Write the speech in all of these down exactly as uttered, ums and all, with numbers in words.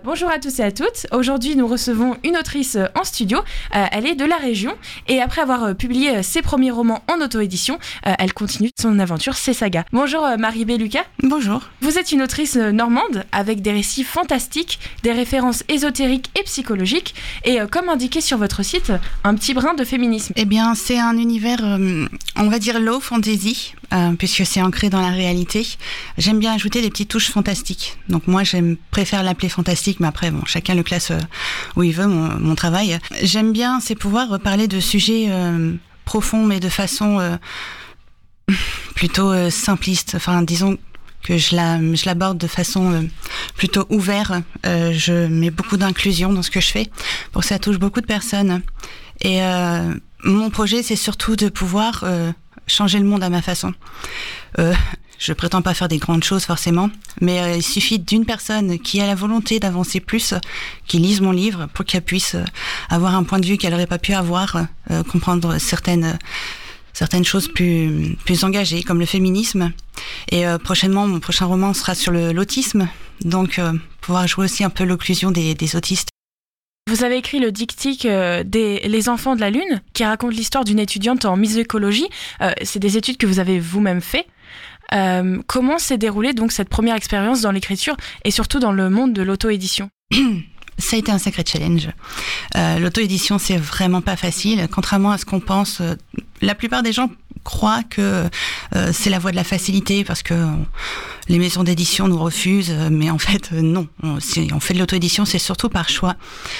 Bonjour à tous et à toutes. Aujourd'hui, nous recevons une autrice en studio. Euh, elle est de la région et après avoir publié ses premiers romans en auto-édition, euh, elle continue son aventure, ses sagas. Bonjour euh, Marie-B Lucas. Bonjour. Vous êtes une autrice normande avec des récits fantastiques, des références ésotériques et psychologiques et euh, comme indiqué sur votre site, un petit brin de féminisme. Eh bien, c'est un univers, euh, on va dire low fantasy, euh, puisque c'est ancré dans la réalité. J'aime bien ajouter des petites touches fantastiques. Donc moi, j'aime préfère l'appeler fantastique, mais après, bon, chacun le classe euh, où il veut, mon, mon travail. J'aime bien, c'est pouvoir parler de sujets euh, profonds, mais de façon euh, plutôt euh, simpliste. Enfin, disons que je, la, je l'aborde de façon euh, plutôt ouverte. Euh, je mets beaucoup d'inclusion dans ce que je fais, pour que ça touche beaucoup de personnes. Et euh, mon projet, c'est surtout de pouvoir euh, changer le monde à ma façon. Euh, Je prétends pas faire des grandes choses forcément, mais euh, il suffit d'une personne qui a la volonté d'avancer plus, qui lise mon livre pour qu'elle puisse euh, avoir un point de vue qu'elle n'aurait pas pu avoir, euh, comprendre certaines certaines choses plus plus engagées comme le féminisme. Et euh, prochainement, mon prochain roman sera sur le, l'autisme, donc euh, pouvoir jouer aussi un peu l'occlusion des, des autistes. Vous avez écrit le diptyque euh, des Les Enfants de la Lune, qui raconte l'histoire d'une étudiante en musicologie. Euh, c'est des études que vous avez vous-même fait. Euh, comment s'est déroulée donc cette première expérience dans l'écriture et surtout dans le monde de l'auto-édition ? Ça a été un sacré challenge. Euh, l'auto-édition, c'est vraiment pas facile. Contrairement à ce qu'on pense, euh, la plupart des gens croient que euh, c'est la voie de la facilité parce que on, les maisons d'édition nous refusent, mais en fait, euh, non. On, si on fait de l'auto-édition, c'est surtout par choix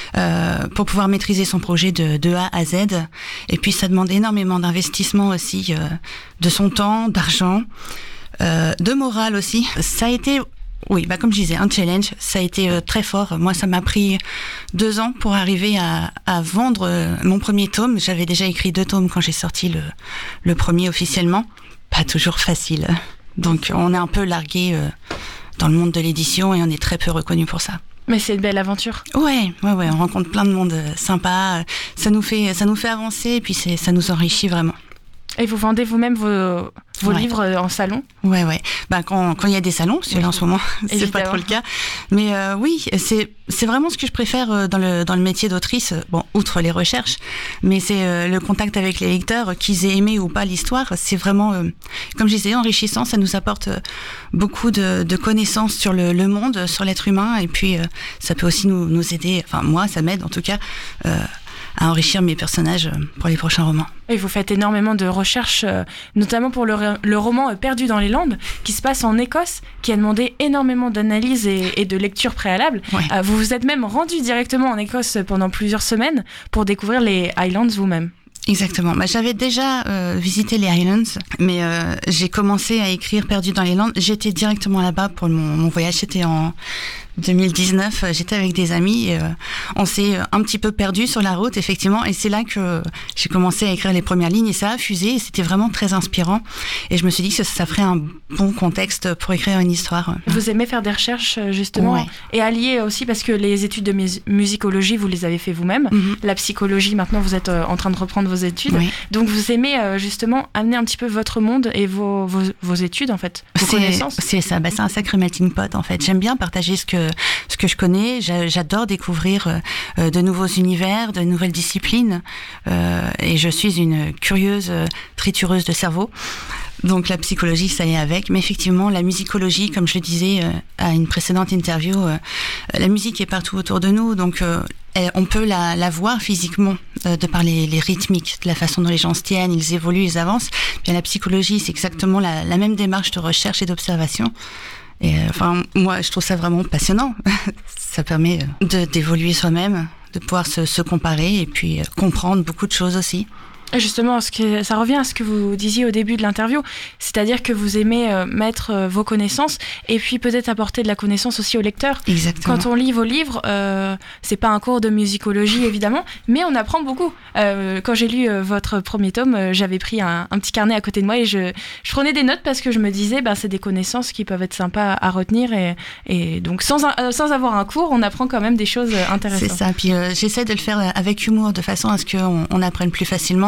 euh, pour pouvoir maîtriser son projet de, de A à Z. Et puis, ça demande énormément d'investissement aussi, euh, de son temps, d'argent, euh, de morale aussi. Ça a été... Oui, bah comme je disais, un challenge, ça a été euh, très fort. Moi, ça m'a pris deux ans pour arriver à, à vendre euh, mon premier tome. J'avais déjà écrit deux tomes quand j'ai sorti le, le premier officiellement. Pas toujours facile. Donc, on est un peu largué euh, dans le monde de l'édition et on est très peu reconnu pour ça. Mais c'est une belle aventure. Ouais, ouais, ouais. On rencontre plein de monde sympa. Ça nous fait, ça nous fait avancer et puis c'est, ça nous enrichit vraiment. Et vous vendez vous-même vos, vos ouais. livres en salon ? Ouais, ouais. Bah, quand, quand il y a des salons, parce que là, en ce moment, c'est Évidemment. Pas trop le cas. Mais euh, oui, c'est, c'est vraiment ce que je préfère dans le, dans le métier d'autrice. Bon, outre les recherches, mais c'est euh, le contact avec les lecteurs, qu'ils aient aimé ou pas l'histoire. C'est vraiment, euh, comme je disais, enrichissant. Ça nous apporte beaucoup de, de connaissances sur le, le monde, sur l'être humain. Et puis, euh, ça peut aussi nous, nous aider, enfin, moi, ça m'aide en tout cas, euh, à enrichir mes personnages pour les prochains romans. Et vous faites énormément de recherches, euh, notamment pour le, le roman Perdu dans les Landes, qui se passe en Écosse, qui a demandé énormément d'analyse et, et de lecture préalable. Ouais. Euh, vous vous êtes même rendu directement en Écosse pendant plusieurs semaines pour découvrir les Highlands vous-même. Exactement. Bah, j'avais déjà euh, visité les Highlands, mais euh, j'ai commencé à écrire Perdu dans les Landes. J'étais directement là-bas pour mon, mon voyage. C'était en deux mille dix-neuf. J'étais avec des amis et euh, on s'est un petit peu perdu sur la route, effectivement. Et c'est là que j'ai commencé à écrire les premières lignes et ça a fusé. Et c'était vraiment très inspirant. Et je me suis dit que ça, ça ferait un bon contexte pour écrire une histoire. Vous aimez faire des recherches, justement, ouais. Et allier aussi, parce que les études de mus- musicologie, vous les avez fait vous-même. Mm-hmm. La psychologie, maintenant, vous êtes euh, en train de reprendre vos études. Oui. Donc, vous aimez euh, justement amener un petit peu votre monde et vos, vos, vos études, en fait, vos c'est, connaissances. C'est ça, bah, c'est un sacré melting pot, en fait. J'aime bien partager ce que, ce que je connais. J'a, j'adore découvrir euh, de nouveaux univers, de nouvelles disciplines. Euh, et je suis une curieuse euh, tritureuse de cerveau. Donc la psychologie, ça y est avec. Mais effectivement, la musicologie, comme je le disais euh, à une précédente interview, euh, la musique est partout autour de nous. Donc euh, on peut la, la voir physiquement euh, de par les, les rythmiques, de la façon dont les gens se tiennent, ils évoluent, ils avancent. Bien, la psychologie, c'est exactement la, la même démarche de recherche et d'observation. Et euh, enfin, moi, je trouve ça vraiment passionnant. Ça permet de, d'évoluer soi-même, de pouvoir se, se comparer et puis euh, comprendre beaucoup de choses aussi. Justement, ce que, ça revient à ce que vous disiez au début de l'interview, c'est-à-dire que vous aimez euh, mettre euh, vos connaissances et puis peut-être apporter de la connaissance aussi au lecteur. Exactement. Quand on lit vos livres, euh, c'est pas un cours de musicologie évidemment, mais on apprend beaucoup. Euh, quand j'ai lu euh, votre premier tome, euh, j'avais pris un, un petit carnet à côté de moi et je, je prenais des notes parce que je me disais, ben, c'est des connaissances qui peuvent être sympas à retenir et, et donc sans, un, euh, sans avoir un cours, on apprend quand même des choses intéressantes. C'est ça, puis euh, j'essaie de le faire avec humour de façon à ce qu'on on apprenne plus facilement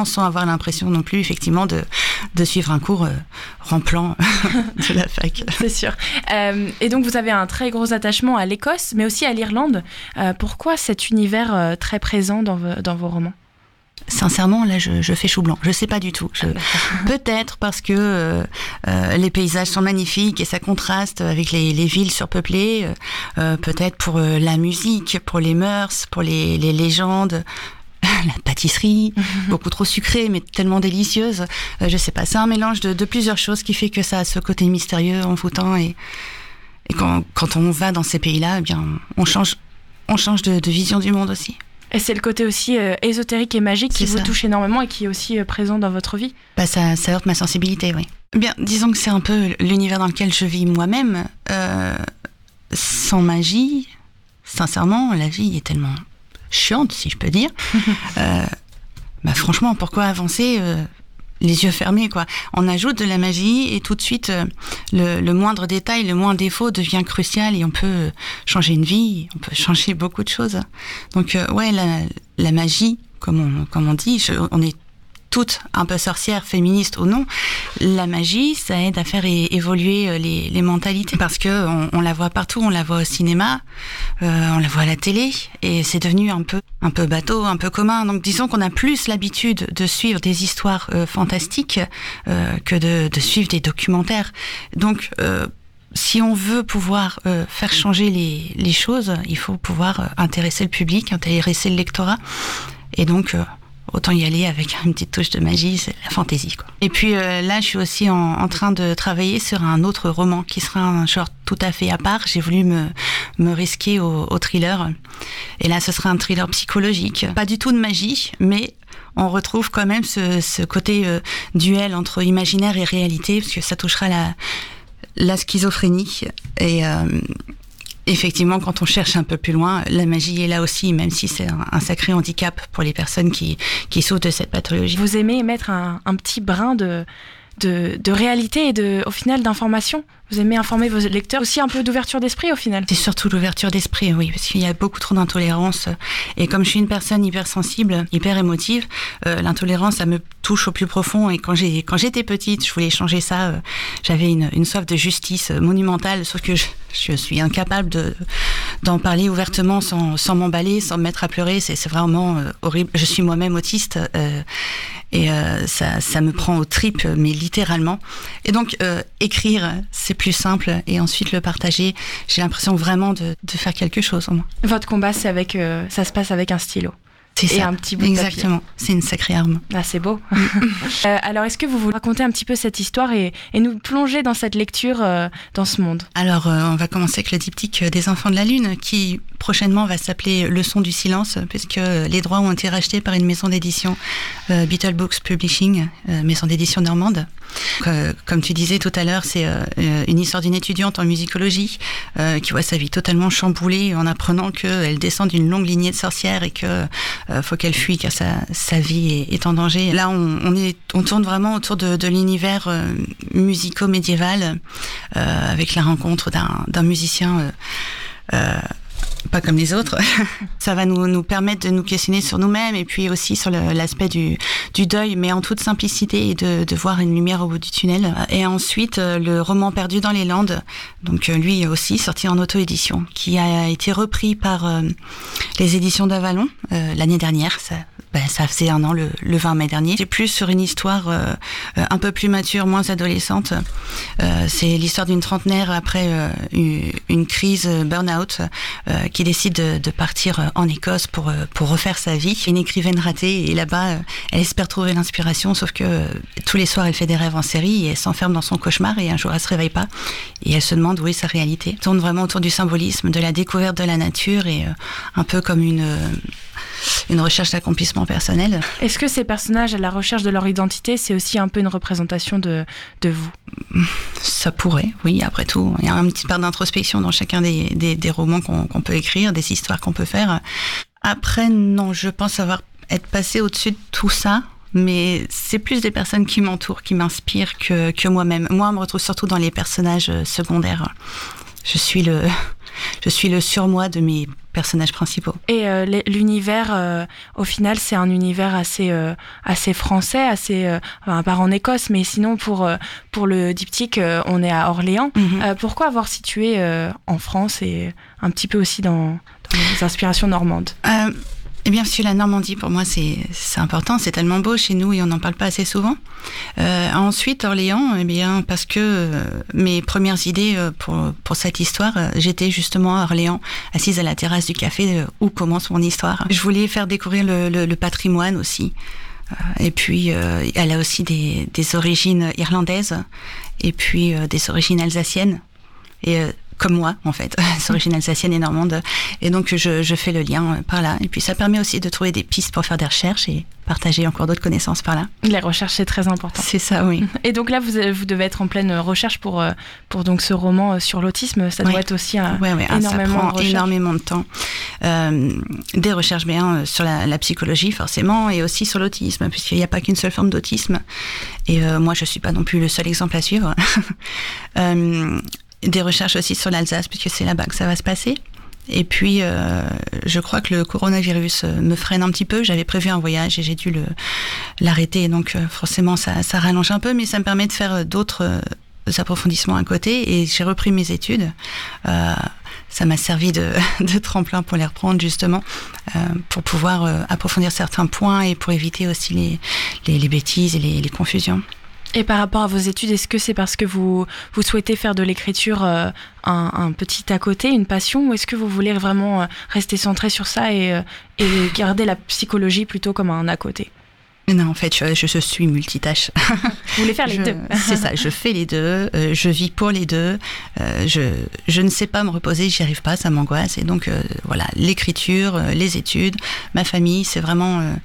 sans avoir l'impression non plus, effectivement, de, de suivre un cours euh, remplant de la fac. C'est sûr. Euh, et donc, vous avez un très gros attachement à l'Écosse, mais aussi à l'Irlande. Euh, pourquoi cet univers euh, très présent dans, v- dans vos romans ? Sincèrement, là, je, je fais chou blanc. Je sais pas du tout. Je... Peut-être parce que euh, euh, les paysages sont magnifiques et ça contraste avec les, les villes surpeuplées. Euh, peut-être pour euh, la musique, pour les mœurs, pour les, les légendes. La pâtisserie, beaucoup trop sucrée, mais tellement délicieuse. Euh, je sais pas. C'est un mélange de, de plusieurs choses qui fait que ça a ce côté mystérieux, envoûtant. Et, et quand, quand on va dans ces pays-là, eh bien, on change, on change de, de vision du monde aussi. Et c'est le côté aussi euh, ésotérique et magique qui C'est vous ça. touche énormément et qui est aussi euh, présent dans votre vie. Bah ça, ça heurte ma sensibilité, oui. Bien, disons que c'est un peu l'univers dans lequel je vis moi-même. Euh, sans magie, sincèrement, la vie est tellement chiante, si je peux dire. euh, bah franchement, pourquoi avancer euh, les yeux fermés, quoi. On ajoute de la magie et tout de suite, euh, le, le moindre détail, le moindre défaut devient crucial et on peut changer une vie, on peut changer beaucoup de choses. Donc, euh, ouais, la, la magie, comme on, comme on dit, je, on est toutes un peu sorcières, féministes ou non, la magie, ça aide à faire é- évoluer les, les mentalités parce que on, on la voit partout, on la voit au cinéma, euh, on la voit à la télé et c'est devenu un peu, un peu bateau, un peu commun. Donc disons qu'on a plus l'habitude de suivre des histoires euh, fantastiques euh, que de, de suivre des documentaires. Donc euh, si on veut pouvoir euh, faire changer les, les choses, il faut pouvoir euh, intéresser le public, intéresser le lectorat et donc euh, autant y aller avec une petite touche de magie, c'est la fantaisie, quoi. Et puis euh, là, je suis aussi en, en train de travailler sur un autre roman qui sera un genre tout à fait à part. J'ai voulu me, me risquer au, au thriller. Et là, ce sera un thriller psychologique. Pas du tout de magie, mais on retrouve quand même ce, ce côté euh, duel entre imaginaire et réalité, parce que ça touchera la, la schizophrénie. Et... Euh, Effectivement, quand on cherche un peu plus loin, la magie est là aussi, même si c'est un, un sacré handicap pour les personnes qui, qui souffrent de cette pathologie. Vous aimez mettre un, un petit brin de, de, de réalité et de, au final d'information. Vous aimez informer vos lecteurs, aussi un peu d'ouverture d'esprit au final. C'est surtout l'ouverture d'esprit, oui, parce qu'il y a beaucoup trop d'intolérance. Et comme je suis une personne hypersensible, hyper émotive, euh, l'intolérance, ça me touche au plus profond. Et quand, j'ai, quand j'étais petite, je voulais changer ça. Euh, j'avais une, une soif de justice monumentale, sauf que je, je suis incapable de, d'en parler ouvertement sans, sans m'emballer, sans me mettre à pleurer. C'est, c'est vraiment euh, horrible. Je suis moi-même autiste euh, et euh, ça, ça me prend aux tripes, mais littéralement. Et donc, euh, écrire, c'est plus simple et ensuite le partager, j'ai l'impression vraiment de, de faire quelque chose au moins. Votre combat, c'est avec, euh, ça se passe avec un stylo. C'est et ça. un petit bout Exactement. de papier. C'est une sacrée arme. Ah, c'est beau. euh, alors, est-ce que vous voulez raconter un petit peu cette histoire et, et nous plonger dans cette lecture, euh, dans ce monde ? Alors, euh, on va commencer avec le diptyque des Enfants de la Lune, qui prochainement va s'appeler Le son du silence, puisque les droits ont été rachetés par une maison d'édition, euh, Beetle Books Publishing, euh, maison d'édition normande. Euh, comme tu disais tout à l'heure, c'est euh, une histoire d'une étudiante en musicologie euh, qui voit sa vie totalement chamboulée en apprenant qu'elle descend d'une longue lignée de sorcières et que euh, faut qu'elle fuit car sa, sa vie est, est en danger. Là, on, on, est, on tourne vraiment autour de, de l'univers euh, musico-médiéval euh, avec la rencontre d'un, d'un musicien euh, euh, pas comme les autres. Ça va nous, nous permettre de nous questionner sur nous-mêmes et puis aussi sur le, l'aspect du, du deuil, mais en toute simplicité et de, de voir une lumière au bout du tunnel. Et ensuite, le roman Perdu dans les Landes, donc lui aussi sorti en auto-édition, qui a été repris par euh, les éditions d'Avalon euh, l'année dernière. Ça, ben, ça faisait un an, le, le vingt mai dernier. C'est plus sur une histoire euh, un peu plus mature, moins adolescente. Euh, c'est l'histoire d'une trentenaire après euh, une, une crise burn-out euh, qui décide de, de partir en Écosse pour, pour refaire sa vie. Une écrivaine ratée et là-bas, elle espère trouver l'inspiration, sauf que euh, tous les soirs, elle fait des rêves en série et elle s'enferme dans son cauchemar et un jour, elle se réveille pas et elle se demande où est sa réalité. Elle tourne vraiment autour du symbolisme, de la découverte de la nature et euh, un peu comme une... Euh, une recherche d'accomplissement personnel. Est-ce que ces personnages à la recherche de leur identité, c'est aussi un peu une représentation de, de vous ? Ça pourrait, oui, après tout. Il y a une petite part d'introspection dans chacun des, des, des romans qu'on, qu'on peut écrire, des histoires qu'on peut faire. Après, non, je pense avoir être passée au-dessus de tout ça, mais c'est plus des personnes qui m'entourent, qui m'inspirent que, que moi-même. Moi, je me retrouve surtout dans les personnages secondaires. Je suis le... je suis le surmoi de mes personnages principaux. Et euh, l'univers, euh, au final, c'est un univers assez, euh, assez français, assez, euh, enfin, à part en Écosse, mais sinon pour, euh, pour le diptyque, euh, on est à Orléans. Mm-hmm. Euh, pourquoi avoir situé euh, en France et un petit peu aussi dans, dans les inspirations normandes? euh, Eh bien, parce que la Normandie, pour moi, c'est, c'est important. C'est tellement beau chez nous et on n'en parle pas assez souvent. Euh, ensuite, Orléans, eh bien, parce que euh, mes premières idées euh, pour, pour cette histoire, euh, j'étais justement à Orléans, assise à la terrasse du café, euh, où commence mon histoire. Je voulais faire découvrir le, le, le patrimoine aussi. Euh, et puis, euh, elle a aussi des, des origines irlandaises et puis euh, des origines alsaciennes. Et euh, comme moi, en fait, c'est origine alsacienne et normande. Et donc, je, je fais le lien par là. Et puis, ça permet aussi de trouver des pistes pour faire des recherches et partager encore d'autres connaissances par là. Les recherches, c'est très important. C'est ça, oui. Et donc là, vous, vous devez être en pleine recherche pour, pour donc ce roman sur l'autisme. Ça doit oui. être aussi un, ouais, ouais. énormément, ça prend de énormément de temps. Euh, des recherches bien sur la, la psychologie, forcément, et aussi sur l'autisme, puisqu'il n'y a pas qu'une seule forme d'autisme. Et euh, moi, je ne suis pas non plus le seul exemple à suivre. euh, Des recherches aussi sur l'Alsace, puisque c'est là-bas que ça va se passer. Et puis, euh, je crois que le coronavirus me freine un petit peu. J'avais prévu un voyage et j'ai dû le, l'arrêter. Donc, euh, forcément, ça, ça rallonge un peu, mais ça me permet de faire d'autres euh, approfondissements à côté. Et j'ai repris mes études. Euh, ça m'a servi de, de tremplin pour les reprendre, justement, euh, pour pouvoir euh, approfondir certains points et pour éviter aussi les, les, les bêtises et les, les confusions. Et par rapport à vos études, est-ce que c'est parce que vous, vous souhaitez faire de l'écriture euh, un, un petit à côté, une passion, ou est-ce que vous voulez vraiment euh, rester centré sur ça et, euh, et garder la psychologie plutôt comme un à côté? Non, en fait, je, je suis multitâche. Vous voulez faire les je, deux? C'est ça, je fais les deux, euh, je vis pour les deux, euh, je, je ne sais pas me reposer, j'y arrive pas, ça m'angoisse. Et donc, euh, voilà, l'écriture, euh, les études, ma famille, c'est vraiment... Euh,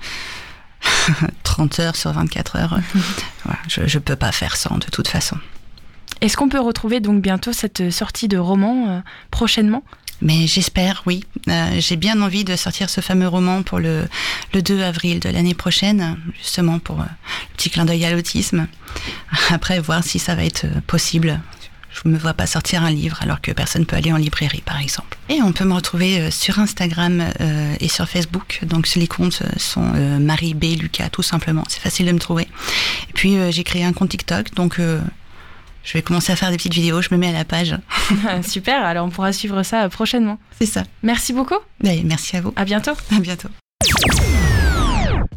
trente heures sur vingt-quatre heures. Voilà, je ne peux pas faire sans, de toute façon. Est-ce qu'on peut retrouver donc bientôt cette sortie de roman euh, prochainement? Mais j'espère, oui. Euh, j'ai bien envie de sortir ce fameux roman pour le, le deux avril de l'année prochaine, justement pour euh, le petit clin d'œil à l'autisme. Après, voir si ça va être possible. Je ne me vois pas sortir un livre alors que personne ne peut aller en librairie, par exemple. Et on peut me retrouver sur Instagram euh, et sur Facebook. Donc les comptes sont euh, Marie B. Lucas, tout simplement. C'est facile de me trouver. Et puis euh, j'ai créé un compte TikTok, donc euh, je vais commencer à faire des petites vidéos. Je me mets à la page. Super, alors on pourra suivre ça prochainement. C'est ça. Merci beaucoup. Et merci à vous. À bientôt. À bientôt.